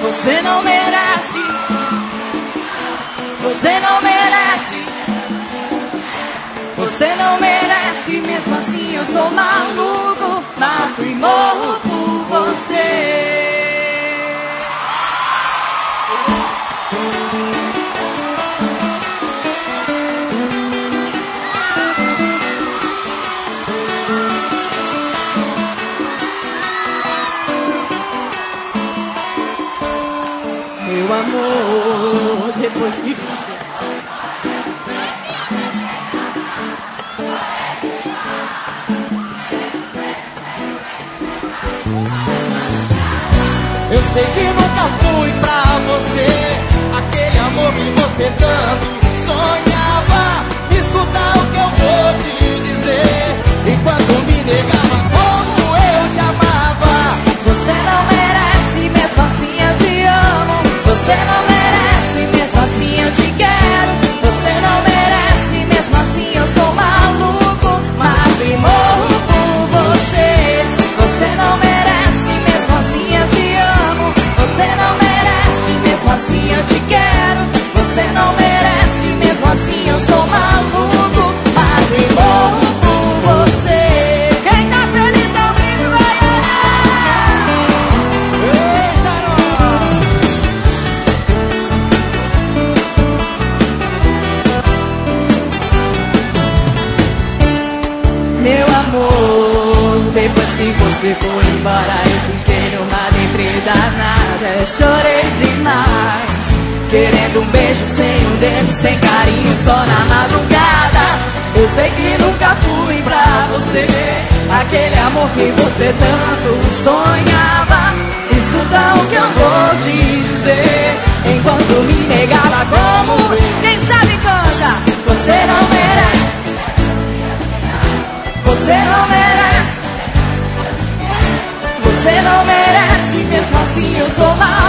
Você não merece. Você não merece. Você não merece. Mesmo assim eu sou maluco. Mato e morro por você. Meu amor, depois que você... Eu sei que nunca fui pra você aquele amor que você tanto sonhava. Escuta o que eu vou te dizer. Enquanto me negava como eu te amava. Você não merece, mesmo assim eu te amo. Você não merece, mesmo assim eu te quero. Você não merece, mesmo assim eu sou maluco. Mato e morro por você. Você não merece, mesmo assim eu te amo. Você não merece, mesmo assim eu te quero. Você não merece, mesmo assim eu sou maluco. Mato e morro por você. Quem tá feliz tá ouvindo, vai orar. Eita, Meu amor, depois que você foi embora eu fiquei numa deprê danada. Eu chorei demais, querendo um beijo sem um dedo, sem carinho, só na madrugada. Eu sei que nunca fui pra você aquele amor que você tanto sonhava. Escuta o que eu vou te dizer. Enquanto me negava como quem sabe canta. Você não merece. Você não merece. Você não merece. Mesmo assim eu sou mal.